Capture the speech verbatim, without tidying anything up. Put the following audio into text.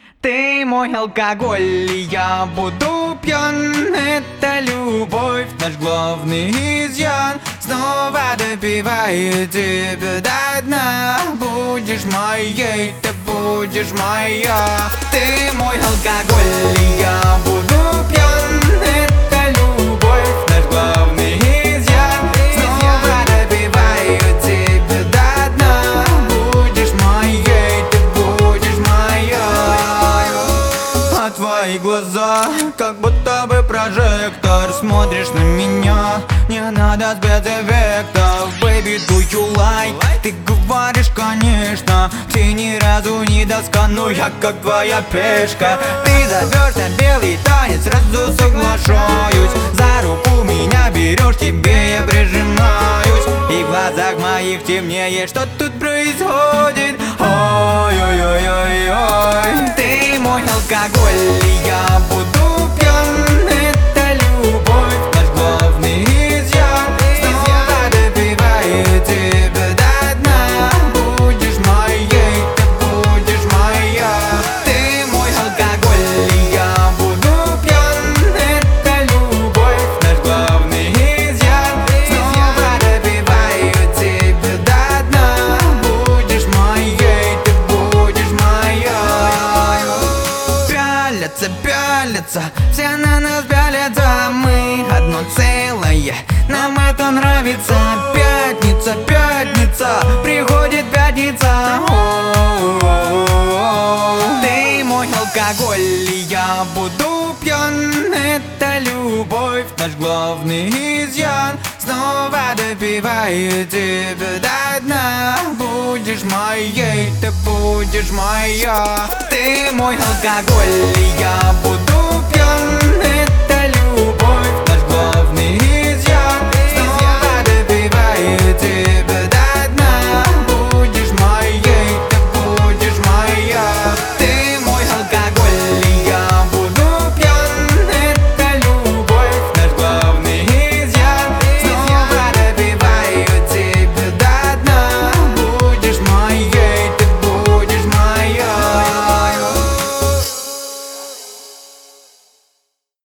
Ты мой алкоголь, и я буду пьян. Это любовь, наш главный изъян. Снова допиваю тебя до дна. Будешь моей, ты будешь моя. Ты мой алкоголь, и я буду пьян. Это любовь, наш главный изъян. Снова допиваю тебя до дна. Будешь моей, ты будешь моя. А твои глаза, как будто бы прожектор. Смотришь на меня, не надо спецэффектов. Baby, do you like? Ты говоришь, конечно. Ты ни разу не доска, но я как твоя пешка. Ты зовешь на белый танец, сразу соглашаюсь. За руку меня берешь, тебе я прижимаюсь. И в глазах моих темнее, что тут происходит. Ой-ой-ой-ой-ой. Ты мой алкоголь, и я буду пьян. Это любовь, наш главный изъян. Снова допиваю тебя до дна. Будешь моей, ты будешь моя. Ты мой алкоголь, и я буду пьян. Это любовь, наш главный изъян. Снова допиваю тебя до дна. Будешь моей, ты будешь моя. Пялятся, пялятся, все на нас пялятся. Мы одно целое, нам это нравится. Пятница, пятница, приходит пятница. О-о-о-о. Ты мой алкоголь, и я буду пьян. Это любовь, наш главный изъян. Снова допиваю тебя до дна. Будешь моей, ты будешь моя. Ты мой алкоголь, и я буду